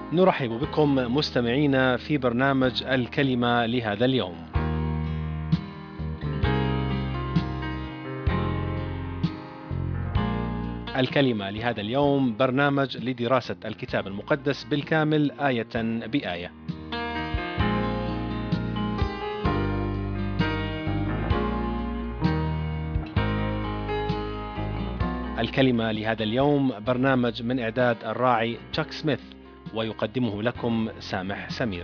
نرحب بكم مستمعينا في برنامج الكلمة لهذا اليوم. الكلمة لهذا اليوم برنامج لدراسة الكتاب المقدس بالكامل آية بآية. الكلمة لهذا اليوم برنامج من إعداد الراعي تشاك سميث، ويقدمه لكم سامح سمير.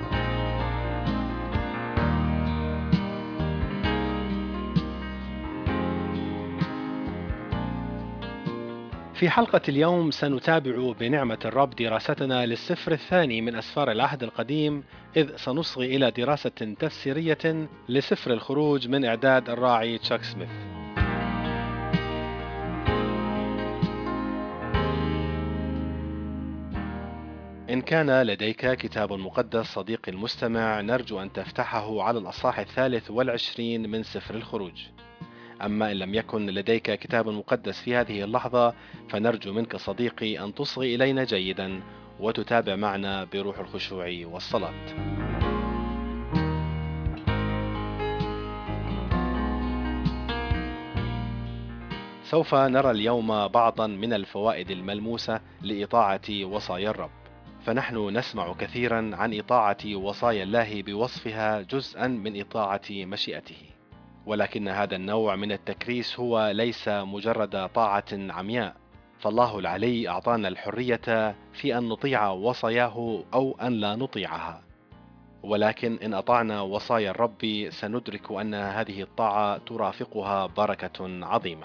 في حلقة اليوم سنتابع بنعمة الرب دراستنا للسفر الثاني من أسفار العهد القديم، إذ سنصغي إلى دراسة تفسيرية لسفر الخروج من إعداد الراعي تشاك سميث. إن كان لديك كتاب مقدس صديقي المستمع، نرجو أن تفتحه على الأصحاح 23 من سفر الخروج. أما إن لم يكن لديك كتاب مقدس في هذه اللحظة، فنرجو منك صديقي أن تصغي إلينا جيدا وتتابع معنا بروح الخشوع والصلاة. سوف نرى اليوم بعضا من الفوائد الملموسة لإطاعة وصايا الرب. فنحن نسمع كثيرا عن إطاعة وصايا الله بوصفها جزءا من إطاعة مشيئته، ولكن هذا النوع من التكريس هو ليس مجرد طاعة عمياء، فالله العلي أعطانا الحرية في أن نطيع وصاياه أو أن لا نطيعها. ولكن إن أطعنا وصايا الرب سندرك أن هذه الطاعة ترافقها بركة عظيمة.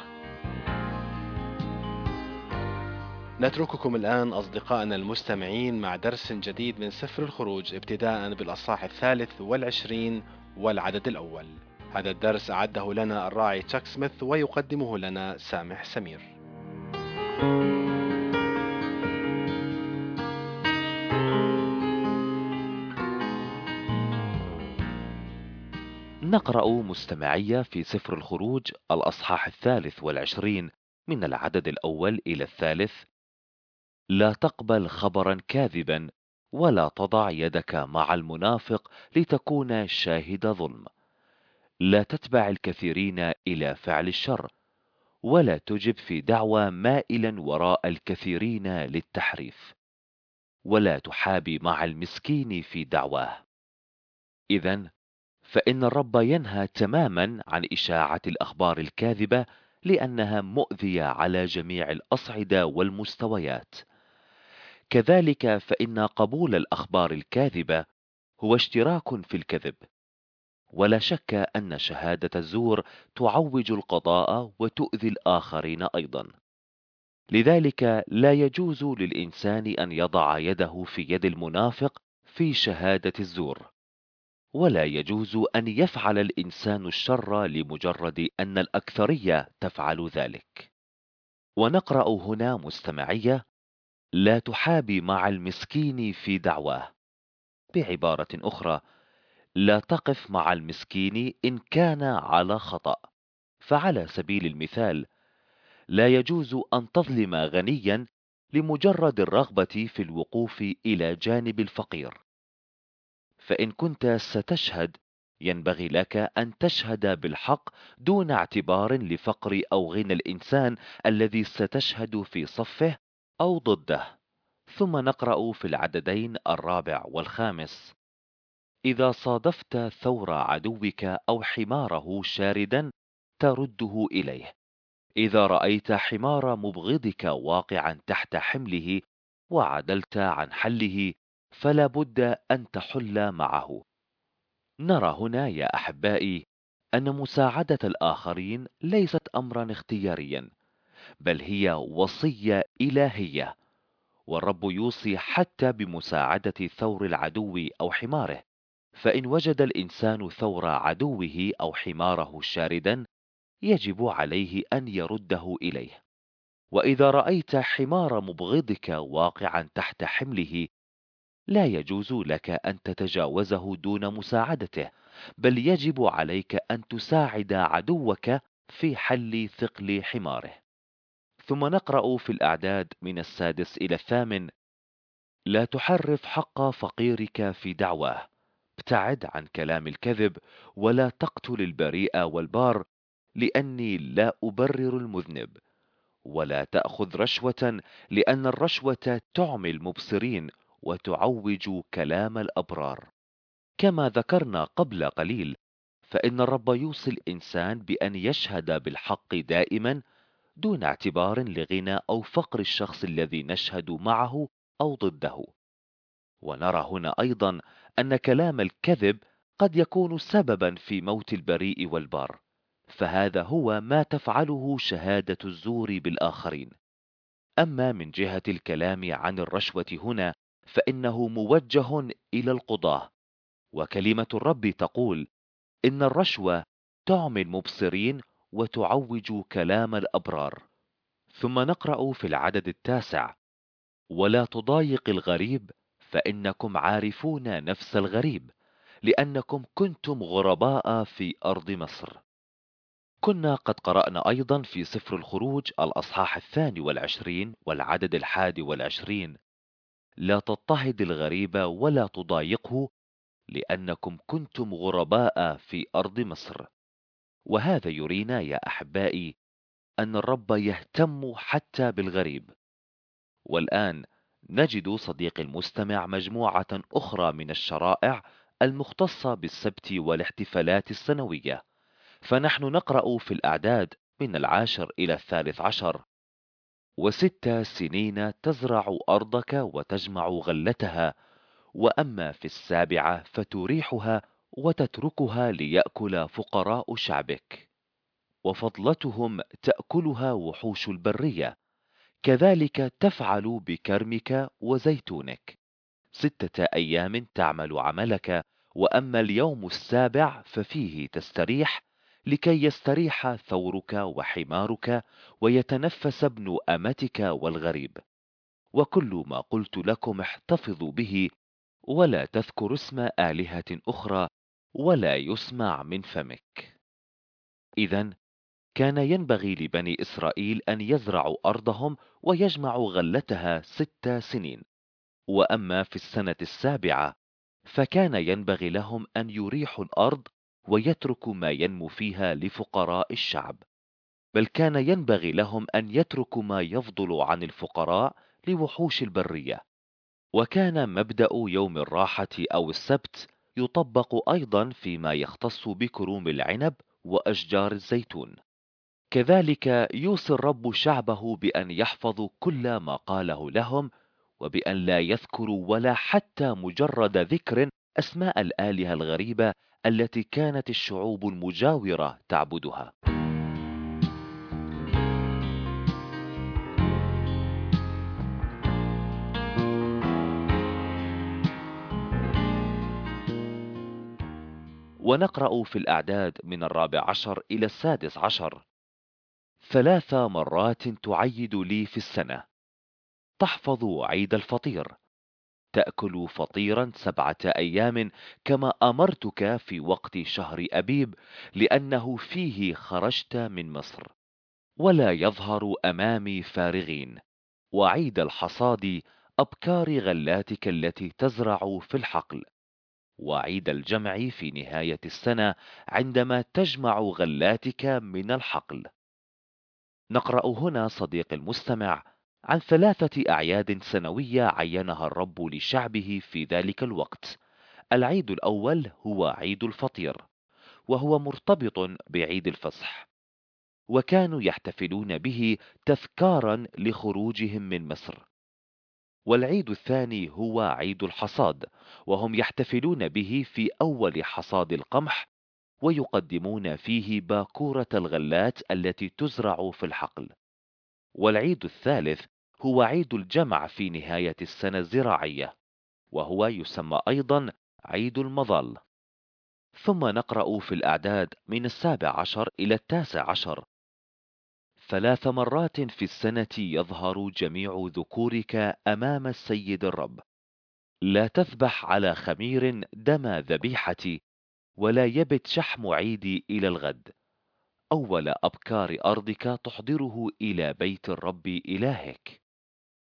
نترككم الآن أصدقائنا المستمعين مع درس جديد من سفر الخروج، ابتداء بالأصحاح 23 والعدد الأول. هذا الدرس أعده لنا الراعي تشاك سميث ويقدمه لنا سامح سمير. نقرأ مستمعي في سفر الخروج الأصحاح 23 من العدد الأول إلى 3. لا تقبل خبرا كاذبا، ولا تضع يدك مع المنافق لتكون شاهد ظلم. لا تتبع الكثيرين إلى فعل الشر، ولا تجب في دعوى مائلا وراء الكثيرين للتحريف، ولا تحابي مع المسكين في دعواه. إذن فإن الرب ينهى تماما عن إشاعة الأخبار الكاذبة، لأنها مؤذية على جميع الأصعدة والمستويات. كذلك فإن قبول الأخبار الكاذبة هو اشتراك في الكذب، ولا شك أن شهادة الزور تعوج القضاء وتؤذي الآخرين أيضا. لذلك لا يجوز للإنسان أن يضع يده في يد المنافق في شهادة الزور، ولا يجوز أن يفعل الإنسان الشر لمجرد أن الأكثرية تفعل ذلك. ونقرأ هنا مستمعية: لا تحابي مع المسكين في دعواه. بعبارة أخرى، لا تقف مع المسكين إن كان على خطأ. فعلى سبيل المثال، لا يجوز أن تظلم غنيا لمجرد الرغبة في الوقوف إلى جانب الفقير. فإن كنت ستشهد، ينبغي لك أن تشهد بالحق دون اعتبار لفقر أو غنى الإنسان الذي ستشهد في صفه أو ضده. ثم نقرأ في العددين 4 و5: إذا صادفت ثور عدوك أو حماره شاردا ترده إليه. إذا رأيت حمار مبغضك واقعا تحت حمله وعدلت عن حله، فلا بد أن تحل معه. نرى هنا يا أحبائي أن مساعدة الآخرين ليست أمرا اختياريا، بل هي وصية إلهية. والرب يوصي حتى بمساعدة ثور العدو أو حماره. فإن وجد الإنسان ثور عدوه أو حماره شاردا، يجب عليه أن يرده إليه. وإذا رأيت حمار مبغضك واقعا تحت حمله، لا يجوز لك أن تتجاوزه دون مساعدته، بل يجب عليك أن تساعد عدوك في حل ثقل حماره. ثم نقرأ في الأعداد من 6 إلى 8: لا تحرف حق فقيرك في دعواه، ابتعد عن كلام الكذب، ولا تقتل البريء والبار، لأني لا أبرر المذنب. ولا تأخذ رشوة، لأن الرشوة تعمي المبصرين وتعوج كلام الأبرار. كما ذكرنا قبل قليل، فإن الرب يوصي الإنسان بأن يشهد بالحق دائما، دون اعتبار لغنى أو فقر الشخص الذي نشهد معه أو ضده. ونرى هنا أيضا أن كلام الكذب قد يكون سببا في موت البريء والبار، فهذا هو ما تفعله شهادة الزور بالآخرين. أما من جهة الكلام عن الرشوة هنا، فإنه موجه إلى القضاة، وكلمة الرب تقول إن الرشوة تعمي المبصرين وتعوج كلام الأبرار. ثم نقرأ في العدد 9: ولا تضايق الغريب، فإنكم عارفون نفس الغريب، لأنكم كنتم غرباء في أرض مصر. كنا قد قرأنا أيضا في سفر الخروج الأصحاح 22 والعدد 21: لا تضطهد الغريب ولا تضايقه، لأنكم كنتم غرباء في أرض مصر. وهذا يرينا يا أحبائي أن الرب يهتم حتى بالغريب. والآن نجد صديقي المستمع مجموعة أخرى من الشرائع المختصة بالسبت والاحتفالات السنوية. فنحن نقرأ في الأعداد من 10 إلى 13: 6 سنين تزرع أرضك وتجمع غلتها، وأما في 7 فتريحها وتتركها ليأكل فقراء شعبك، وفضلتهم تأكلها وحوش البرية. كذلك تفعل بكرمك وزيتونك. 6 أيام تعمل عملك، وأما اليوم السابع ففيه تستريح، لكي يستريح ثورك وحمارك، ويتنفس ابن أمتك والغريب. وكل ما قلت لكم احتفظوا به، ولا تذكر اسم آلهة أخرى، ولا يسمع من فمك. إذن كان ينبغي لبني إسرائيل أن يزرعوا أرضهم ويجمعوا غلتها 6 سنين. وأما في السنة السابعة فكان ينبغي لهم أن يريحوا الأرض ويتركوا ما ينمو فيها لفقراء الشعب، بل كان ينبغي لهم أن يتركوا ما يفضل عن الفقراء لوحوش البرية. وكان مبدأ يوم الراحة أو السبت يطبق أيضا فيما يختص بكروم العنب وأشجار الزيتون. كذلك يوصي الرب شعبه بأن يحفظوا كل ما قاله لهم، وبأن لا يذكروا ولا حتى مجرد ذكر أسماء الآلهة الغريبة التي كانت الشعوب المجاورة تعبدها. ونقرأ في الأعداد من 14 إلى 16: 3 مرات تعيد لي في السنة، تحفظ عيد الفطير، تأكل فطيرا 7 أيام، كما أمرتك في وقت شهر أبيب، لأنه فيه خرجت من مصر. ولا يظهر أمامي فارغين. وعيد الحصاد، أبكار غلاتك التي تزرع في الحقل. وعيد الجمع في نهاية السنة، عندما تجمع غلاتك من الحقل. نقرأ هنا صديق المستمع عن 3 أعياد سنوية عينها الرب لشعبه في ذلك الوقت. العيد الأول هو عيد الفطير، وهو مرتبط بعيد الفصح، وكانوا يحتفلون به تذكارا لخروجهم من مصر. والعيد الثاني هو عيد الحصاد، وهم يحتفلون به في أول حصاد القمح، ويقدمون فيه باكورة الغلات التي تزرع في الحقل. والعيد الثالث هو عيد الجمع في نهاية السنة الزراعية، وهو يسمى أيضا عيد المظل. ثم نقرأ في الأعداد من 17 إلى 19: 3 مرات في السنة يظهر جميع ذكورك أمام السيد الرب. لا تذبح على خمير دم ذبيحتي، ولا يبت شحم عيدي إلى الغد. أول أبكار أرضك تحضره إلى بيت الرب إلهك.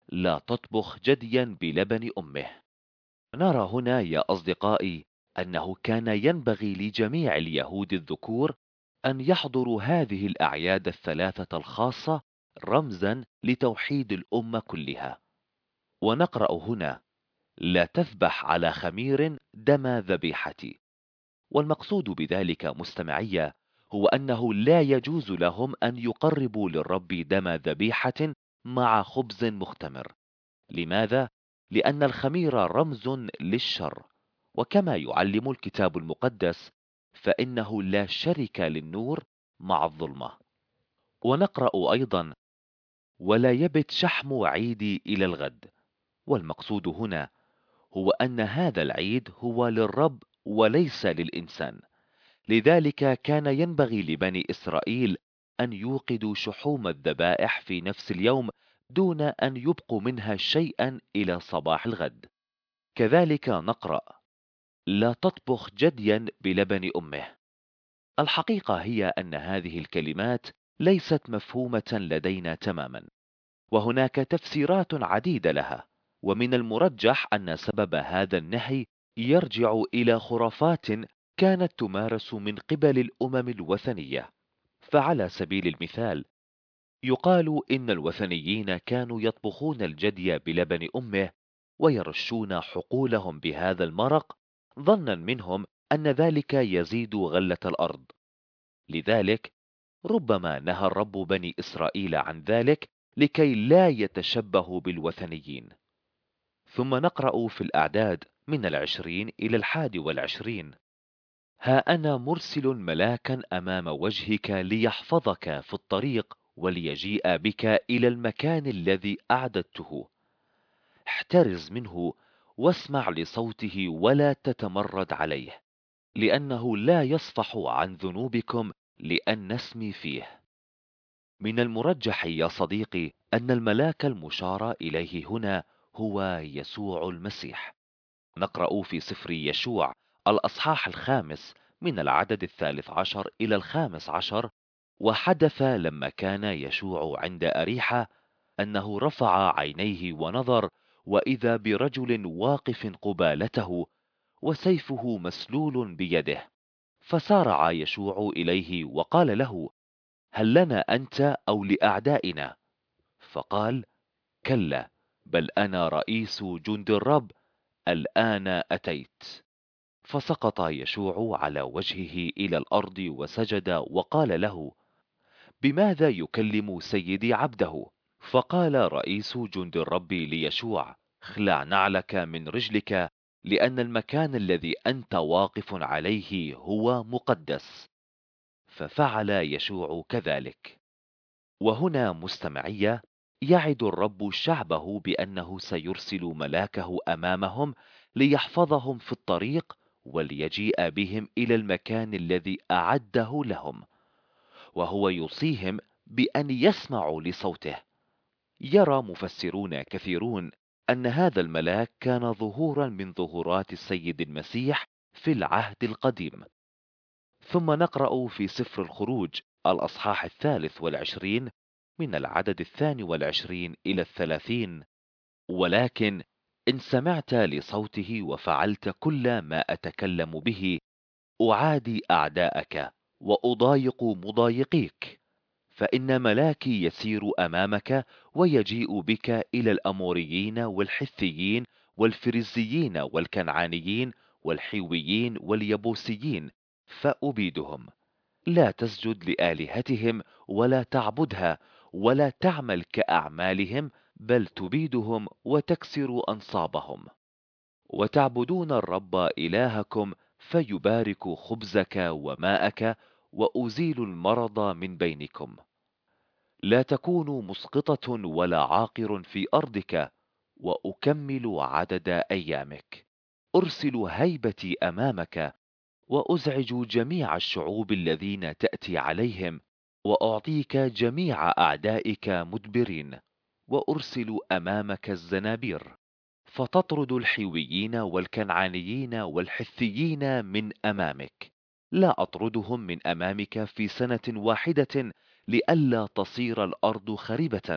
لا تطبخ جديا بلبن أمه. نرى هنا يا أصدقائي أنه كان ينبغي لجميع اليهود الذكور أن يحضروا هذه الأعياد الثلاثة الخاصة رمزا لتوحيد الأمة كلها. ونقرأ هنا: لا تذبح على خمير دم ذبيحتي. والمقصود بذلك مستمعية هو أنه لا يجوز لهم أن يقربوا للرب دم ذبيحة مع خبز مختمر. لماذا؟ لأن الخمير رمز للشر، وكما يعلم الكتاب المقدس فإنه لا شرك للنور مع الظلمة. ونقرأ أيضا: ولا يبت شحم عيدي إلى الغد. والمقصود هنا هو أن هذا العيد هو للرب وليس للإنسان. لذلك كان ينبغي لبني إسرائيل أن يوقدوا شحوم الذبائح في نفس اليوم دون أن يبقوا منها شيئا إلى صباح الغد. كذلك نقرأ: لا تطبخ جديا بلبن أمه. الحقيقة هي أن هذه الكلمات ليست مفهومة لدينا تماما، وهناك تفسيرات عديدة لها. ومن المرجح أن سبب هذا النهي يرجع إلى خرافات كانت تمارس من قبل الأمم الوثنية. فعلى سبيل المثال يقال إن الوثنيين كانوا يطبخون الجدي بلبن أمه ويرشون حقولهم بهذا المرق ظنا منهم أن ذلك يزيد غلة الأرض. لذلك ربما نهى الرب بني إسرائيل عن ذلك لكي لا يتشبهوا بالوثنيين. ثم نقرأ في الأعداد من 20 إلى 21: ها أنا مرسل ملاكا أمام وجهك ليحفظك في الطريق وليجيء بك إلى المكان الذي أعددته. احترز منه واسمع لصوته ولا تتمرد عليه، لأنه لا يصفح عن ذنوبكم لأن نسمي فيه. من المرجح يا صديقي أن الملاك المشار إليه هنا هو يسوع المسيح. نقرأ في سفر يشوع الأصحاح 5 من العدد 13 إلى 15: وحدث لما كان يشوع عند أريحة أنه رفع عينيه ونظر، وإذا برجل واقف قبالته وسيفه مسلول بيده. فسارع يشوع إليه وقال له: هل لنا أنت أو لأعدائنا؟ فقال: كلا، بل أنا رئيس جند الرب، الآن أتيت. فسقط يشوع على وجهه إلى الأرض وسجد وقال له: بماذا يكلم سيدي عبده؟ فقال رئيس جند الرب ليشوع: اخلع نعلك من رجلك، لأن المكان الذي أنت واقف عليه هو مقدس. ففعل يشوع كذلك. وهنا مستمعية يعد الرب شعبه بأنه سيرسل ملاكه أمامهم ليحفظهم في الطريق وليجيء بهم إلى المكان الذي أعده لهم، وهو يوصيهم بأن يسمعوا لصوته. يرى مفسرون كثيرون أن هذا الملاك كان ظهورا من ظهورات السيد المسيح في العهد القديم. ثم نقرأ في سفر الخروج الأصحاح 23 من العدد 22 إلى 30: ولكن إن سمعت لصوته وفعلت كل ما أتكلم به، أعادي أعداءك وأضايق مضايقيك، فإن ملاكي يسير أمامك ويجيء بك إلى الأموريين والحثيين والفريزيين والكنعانيين والحيويين واليبوسيين فأبيدهم. لا تسجد لآلهتهم ولا تعبدها ولا تعمل كأعمالهم، بل تبيدهم وتكسر أنصابهم. وتعبدون الرب إلهكم فيبارك خبزك وماءك وأزيل المرض من بينكم. لا تكون مسقطة ولا عاقر في أرضك، وأكمل عدد أيامك. أرسل هيبتي أمامك وأزعج جميع الشعوب الذين تأتي عليهم، وأعطيك جميع أعدائك مدبرين، وأرسل أمامك الزنابير فتطرد الحيويين والكنعانيين والحثيين من أمامك. لا أطردهم من أمامك في سنة واحدة لئلا تصير الأرض خربة،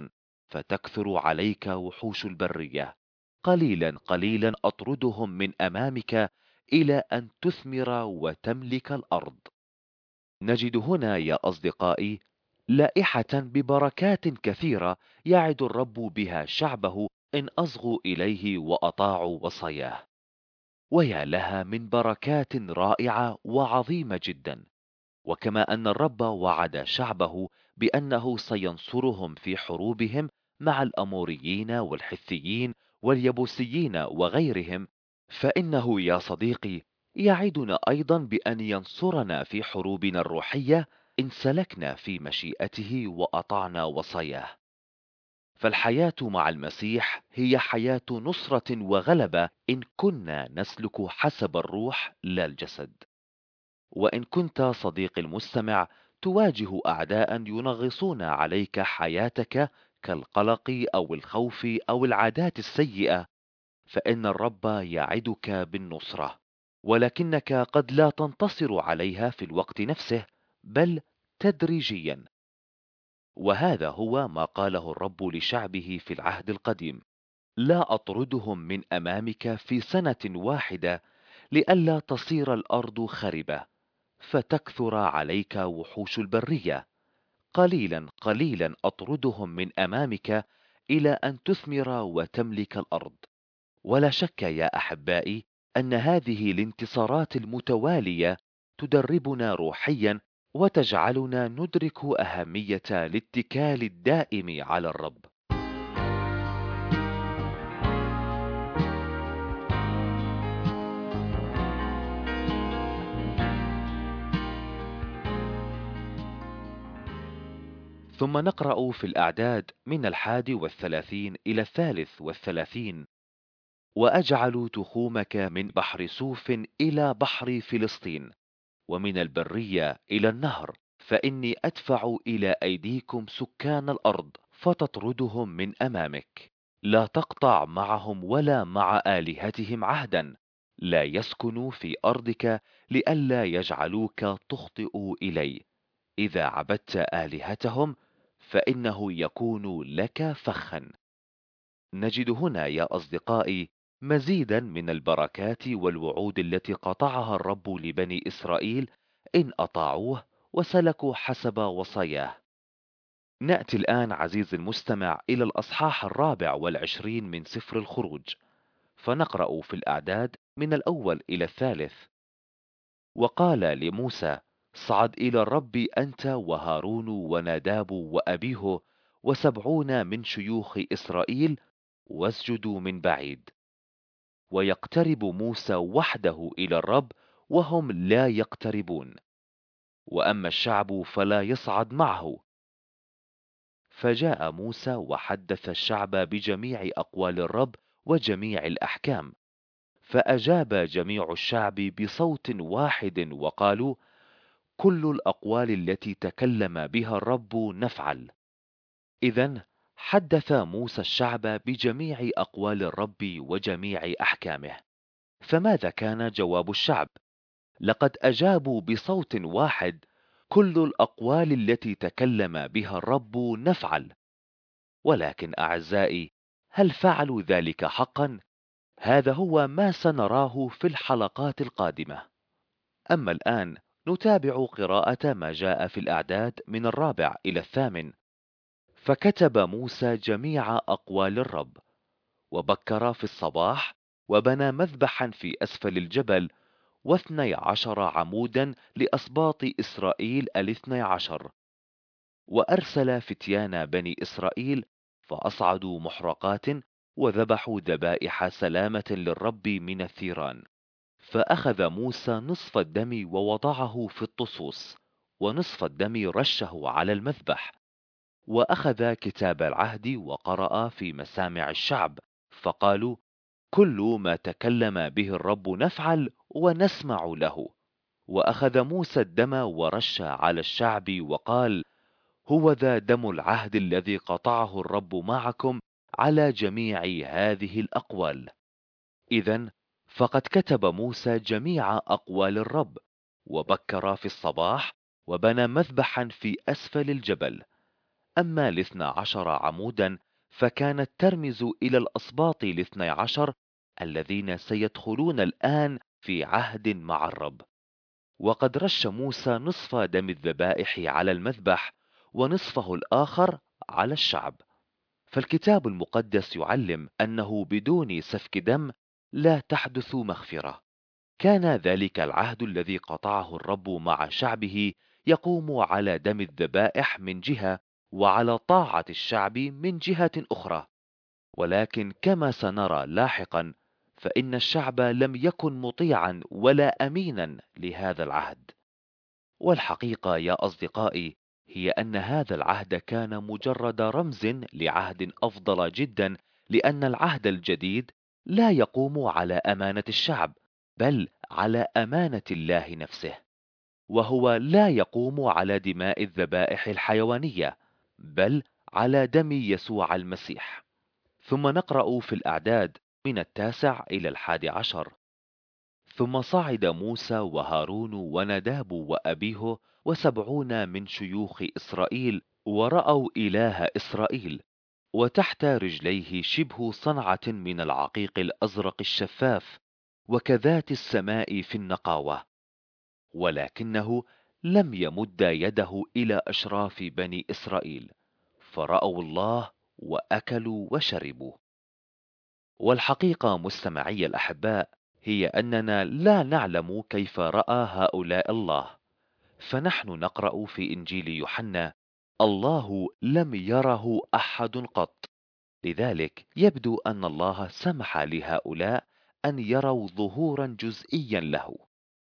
فتكثر عليك وحوش البرية. قليلا قليلا أطردهم من أمامك إلى أن تثمر وتملك الأرض. نجد هنا يا أصدقائي لائحة ببركات كثيرة يعد الرب بها شعبه إن أصغوا إليه وأطاعوا وصاياه. ويا لها من بركات رائعة وعظيمة جدا. وكما أن الرب وعد شعبه بأنه سينصرهم في حروبهم مع الأموريين والحثيين واليبوسيين وغيرهم، فإنه يا صديقي يعدنا أيضا بأن ينصرنا في حروبنا الروحية إن سلكنا في مشيئته وأطعنا وصاياه. فالحياة مع المسيح هي حياة نصرة وغلبة إن كنا نسلك حسب الروح لا الجسد. وإن كنت صديقي المستمع تواجه أعداء ينغصون عليك حياتك كالقلق أو الخوف أو العادات السيئة، فإن الرب يعدك بالنصرة، ولكنك قد لا تنتصر عليها في الوقت نفسه، بل تدريجيا. وهذا هو ما قاله الرب لشعبه في العهد القديم: لا أطردهم من أمامك في سنة واحدة لئلا تصير الأرض خربة فتكثر عليك وحوش البرية. قليلا قليلا أطردهم من أمامك إلى أن تثمر وتملك الأرض. ولا شك يا أحبائي أن هذه الانتصارات المتوالية تدربنا روحيا وتجعلنا ندرك أهمية الاتكال الدائم على الرب. ثم نقرأ في الأعداد من 31 إلى 33: وأجعل تخومك من بحر سوف إلى بحر فلسطين، ومن البرية إلى النهر، فإني أدفع إلى أيديكم سكان الأرض فتطردهم من أمامك. لا تقطع معهم ولا مع آلهتهم عهدا، لا يسكنوا في أرضك لئلا يجعلوك تخطئ إلي. إذا عبدت آلهتهم فإنه يكون لك فخا. نجد هنا يا أصدقائي مزيدا من البركات والوعود التي قطعها الرب لبني إسرائيل إن أطاعوه وسلكوا حسب وصاياه. نأتي الآن عزيزي المستمع إلى الأصحاح 24 من سفر الخروج، فنقرأ في الأعداد من الأول إلى 3: وقال لموسى: صعد إلى الرب أنت وهارون وناداب وأبيه و70 من شيوخ إسرائيل، واسجدوا من بعيد. ويقترب موسى وحده إلى الرب وهم لا يقتربون، وأما الشعب فلا يصعد معه. فجاء موسى وحدث الشعب بجميع أقوال الرب وجميع الأحكام، فأجاب جميع الشعب بصوت واحد وقالوا: كل الأقوال التي تكلم بها الرب نفعل. إذن حدث موسى الشعب بجميع أقوال الرب وجميع أحكامه. فماذا كان جواب الشعب؟ لقد أجابوا بصوت واحد: كل الأقوال التي تكلم بها الرب نفعل. ولكن أعزائي، هل فعلوا ذلك حقا؟ هذا هو ما سنراه في الحلقات القادمة. أما الآن نتابع قراءة ما جاء في الأعداد من 4 إلى 8. فكتب موسى جميع أقوال الرب، وبكر في الصباح وبنى مذبحا في أسفل الجبل، 12 عمودا لأسباط إسرائيل 12. وأرسل فتيان بني إسرائيل فأصعدوا محرقات وذبحوا ذبائح سلامة للرب من الثيران. فأخذ موسى نصف الدم ووضعه في الطصوص، ونصف الدم رشه على المذبح. وأخذ كتاب العهد وقرأ في مسامع الشعب، فقالوا: كل ما تكلم به الرب نفعل ونسمع له. وأخذ موسى الدم ورش على الشعب وقال: هو ذا دم العهد الذي قطعه الرب معكم على جميع هذه الأقوال. إذن فقد كتب موسى جميع أقوال الرب، وبكر في الصباح وبنى مذبحا في أسفل الجبل. أما 12 عمودا فكانت ترمز إلى الأسباط الاثني عشر الذين سيدخلون الآن في عهد مع الرب. وقد رش موسى نصف دم الذبائح على المذبح ونصفه الآخر على الشعب. فالكتاب المقدس يعلم أنه بدون سفك دم لا تحدث مغفرة. كان ذلك العهد الذي قطعه الرب مع شعبه يقوم على دم الذبائح من جهة، وعلى طاعة الشعب من جهة أخرى. ولكن كما سنرى لاحقا، فإن الشعب لم يكن مطيعا ولا أمينا لهذا العهد. والحقيقة يا أصدقائي هي أن هذا العهد كان مجرد رمز لعهد أفضل جدا، لأن العهد الجديد لا يقوم على أمانة الشعب، بل على أمانة الله نفسه. وهو لا يقوم على دماء الذبائح الحيوانية، بل على دم يسوع المسيح. ثم نقرأ في الأعداد من 9 إلى 11: ثم صعد موسى وهارون ونداب وأبيه و70 من شيوخ إسرائيل، ورأوا إله إسرائيل، وتحت رجليه شبه صنعة من العقيق الأزرق الشفاف، وكذات السماء في النقاوة. ولكنه لم يمد يده إلى أشراف بني إسرائيل، فرأوا الله وأكلوا وشربوا. والحقيقة مستمعي الأحباء هي أننا لا نعلم كيف رأى هؤلاء الله. فنحن نقرأ في إنجيل يوحنا: الله لم يره أحد قط. لذلك يبدو أن الله سمح لهؤلاء أن يروا ظهورا جزئيا له.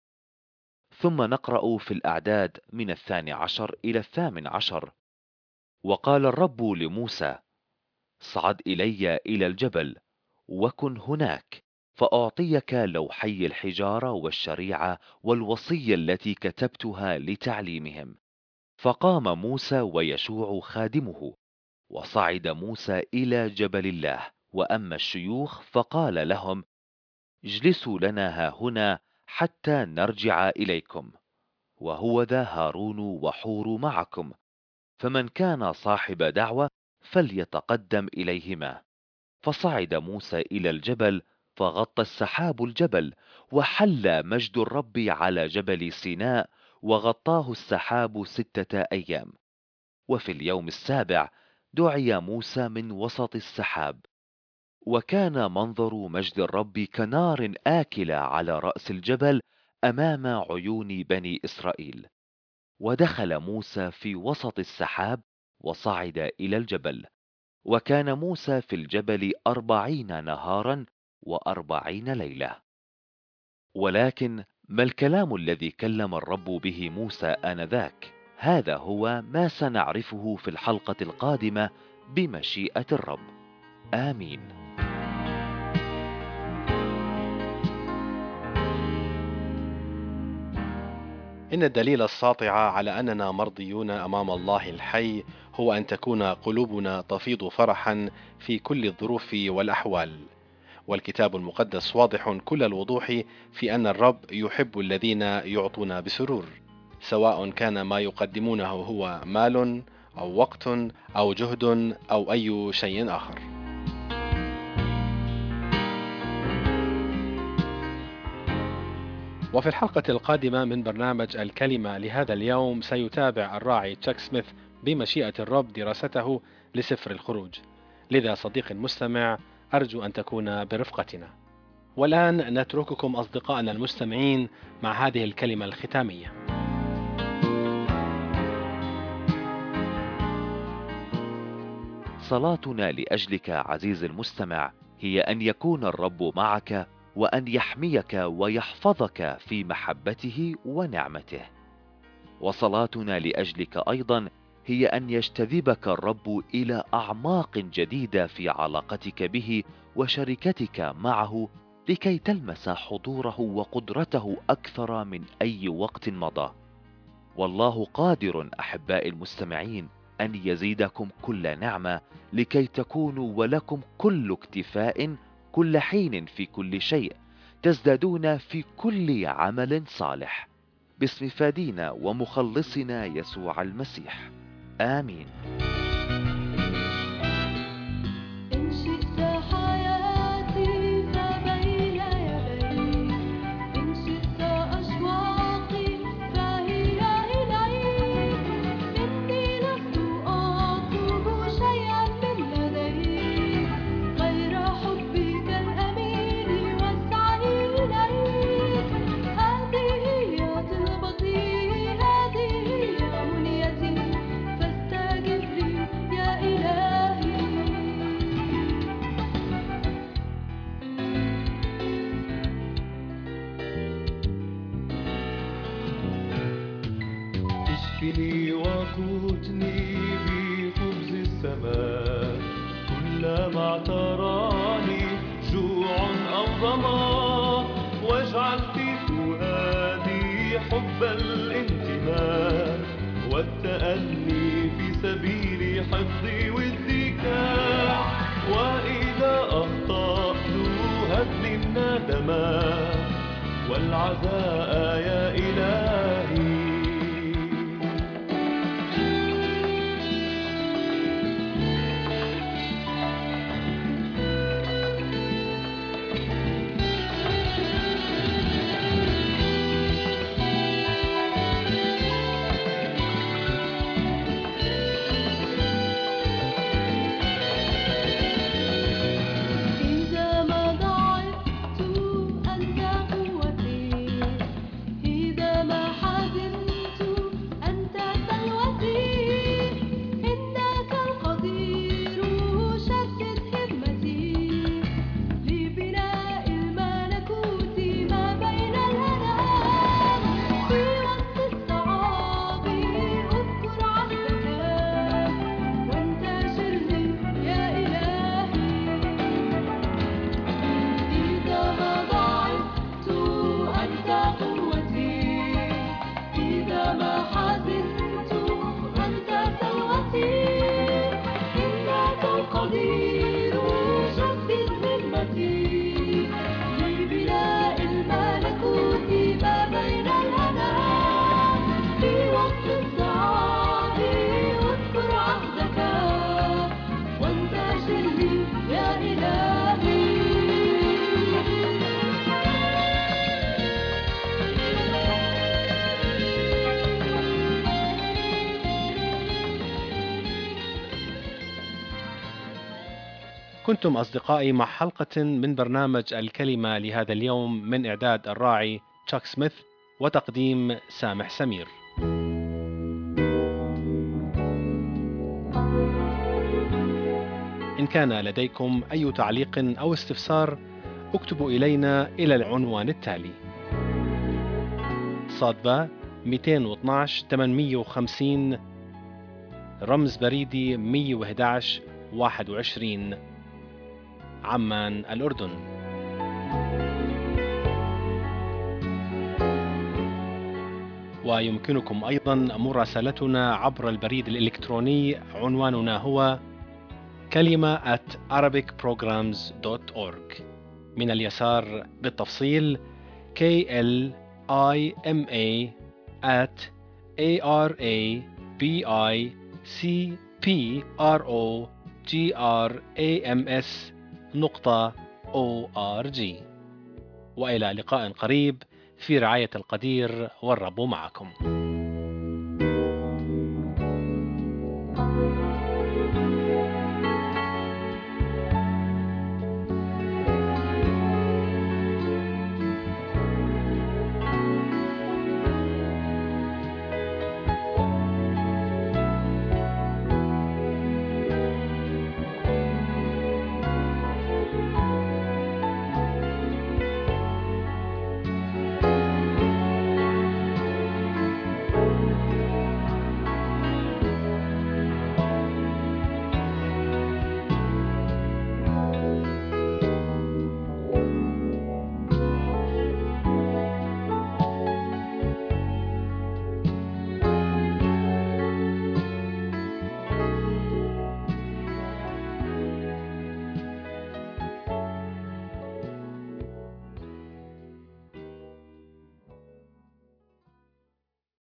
ثم نقرأ في الأعداد من 12 إلى 18: وقال الرب لموسى: اصعد إلي إلى الجبل وكن هناك، فأعطيك لوحي الحجارة والشريعة والوصية التي كتبتها لتعليمهم. فقام موسى ويشوع خادمه، وصعد موسى إلى جبل الله. وأما الشيوخ فقال لهم: اجلسوا لنا ها هنا حتى نرجع إليكم، وهوذا هارون وحور معكم، فمن كان صاحب دعوة فليتقدم إليهما. فصعد موسى إلى الجبل، فغطى السحاب الجبل، وحل مجد الرب على جبل سيناء، وغطاه السحاب 6 أيام. وفي اليوم السابع دعي موسى من وسط السحاب، وكان منظر مجد الرب كنار آكلة على رأس الجبل أمام عيون بني إسرائيل. ودخل موسى في وسط السحاب وصعد إلى الجبل. وكان موسى في الجبل 40 نهارا و40 ليلة. ولكن ما الكلام الذي كلم الرب به موسى آنذاك؟ هذا هو ما سنعرفه في الحلقة القادمة بمشيئة الرب. آمين. إن الدليل الساطع على أننا مرضيون أمام الله الحي هو أن تكون قلوبنا تفيض فرحا في كل الظروف والأحوال. والكتاب المقدس واضح كل الوضوح في أن الرب يحب الذين يعطون بسرور، سواء كان ما يقدمونه هو مال أو وقت أو جهد أو أي شيء آخر. وفي الحلقة القادمة من برنامج الكلمة لهذا اليوم سيتابع الراعي تشاك سميث بمشيئة الرب دراسته لسفر الخروج. لذا صديقي المستمع، أرجو أن تكون برفقتنا. والآن نترككم أصدقائنا المستمعين مع هذه الكلمة الختامية. صلاتنا لأجلك عزيز المستمع هي أن يكون الرب معك، وأن يحميك ويحفظك في محبته ونعمته. وصلاتنا لأجلك أيضا هي أن يجتذبك الرب إلى أعماق جديدة في علاقتك به وشركتك معه، لكي تلمس حضوره وقدرته أكثر من أي وقت مضى. والله قادر أحبائي المستمعين أن يزيدكم كل نعمة، لكي تكونوا ولكم كل اكتفاء كل حين في كل شيء، تزدادون في كل عمل صالح، باسم فادينا ومخلصنا يسوع المسيح. آمين. كفني وقوتني بخبز السماء، كلما اعتراني جوع أو ظما، واجعل في فؤادي حب الانتماء والتأني في سبيل حفظ ودك. وإذا أخطأت هبني الندما والعزاء يا إلهي. كنتم أصدقائي مع حلقة من برنامج الكلمة لهذا اليوم من إعداد الراعي تشاك سميث وتقديم سامح سمير. إن كان لديكم أي تعليق أو استفسار اكتبوا إلينا إلى العنوان التالي: صادبة 212 850 رمز بريدي 111 21 عمان الأردن. ويمكنكم أيضا مراسلتنا عبر البريد الإلكتروني، عنواننا هو kalima@arabicprograms.org. من اليسار بالتفصيل KLIMA@ARABICPROGRAMS.org. وإلى لقاء قريب في رعاية القدير، والرب معكم.